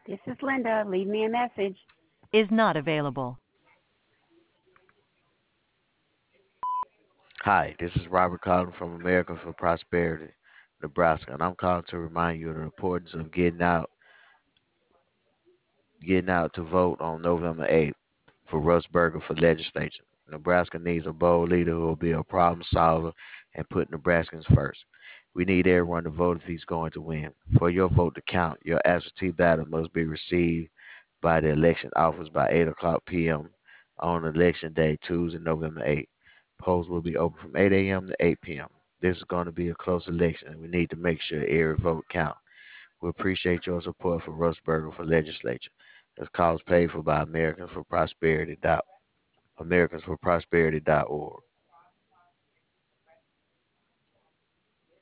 This is Linda. Leave me a message. Is not available. Hi, this is Robert calling from America for Prosperity, Nebraska, and I'm calling to remind you of the importance of getting out to vote on November 8th for Russ Berger for legislature. Nebraska needs a bold leader who will be a problem solver and put Nebraskans first. We need everyone to vote if he's going to win. For your vote to count, your absentee ballot must be received by the election office by 8 o'clock p.m. on election day, Tuesday, November 8th. Polls will be open from 8 a.m. to 8 p.m. This is going to be a close election, and we need to make sure every vote counts. We appreciate your support for Russ Berger for legislature. This cause paid for by Americans for Prosperity.org.